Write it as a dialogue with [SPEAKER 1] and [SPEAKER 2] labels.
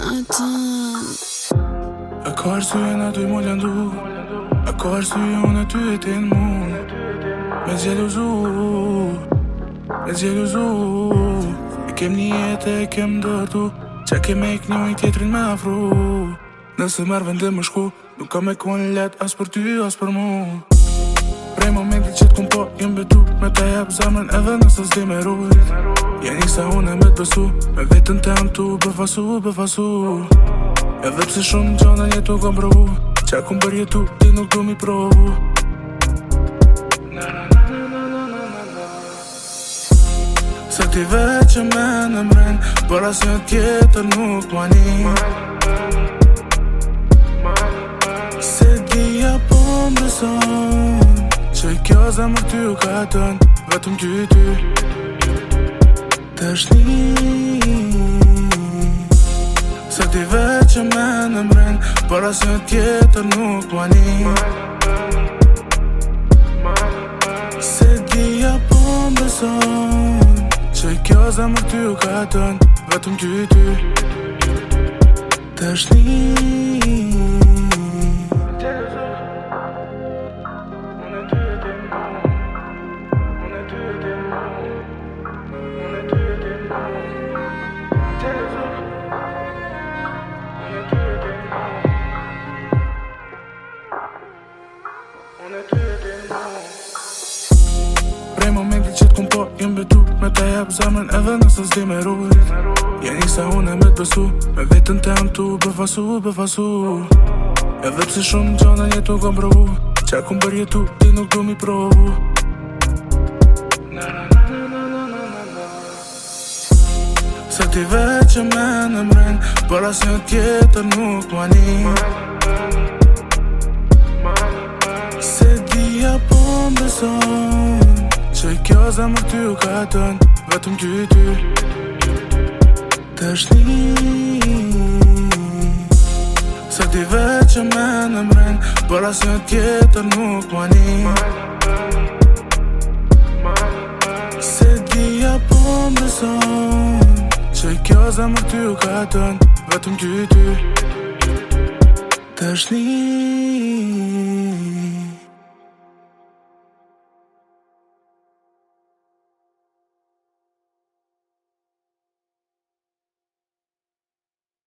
[SPEAKER 1] A ka arsye na ty mu lëndu, a ka arsye unë ty e ti në mu. Me zjeluzu I kem një jetë e kem dërtu, qa kem e kënjo I tjetrin me afru. Nëse marrë vendim më shku, nuk ka me kon let as për ty, as për mu. Prej momenti që t'kum po, jem betu me ta jep zemrën edhe nëse s'di me rujt. Ja nisa unë me t'besu, me vetën tem tu befasu. Edhe pse shumë gjana jetu kom provu, qa kum për jetu, ti nuk du mi provu. Se ti veç që me në mren, për as një tjetër nuk t'mani. Se dhja po mbeson, që kjo zemër ty u ka tën, vetëm ty Tashni Se ti veç që me në mren, për as një tjetër nuk t'mani. Se dhja po mbeson, që kjo zemër ty u ka tën, vetëm ty Tashni Prej momenti që t'kum po, jem betu me ta jep zemrën edhe nëse s'di me rujt. Ja nisa unë me t'besu, me vetën tem tu befasu. Edhe pse shumë gjana jetu kom provu, qa kum për jetu, ti nuk du mi provu. Se ti veç që me në mren, për as një tjetër nuk t'mani. Se dhja po mbeson, që kjo zemër ty u ka tën, vetëm ty Tashni Se ti veç që me në mren, për as një tjetër nuk t'mani. Se dhja po mbeson, që kjo zemër ty u ka tën, vetëm ty Tashni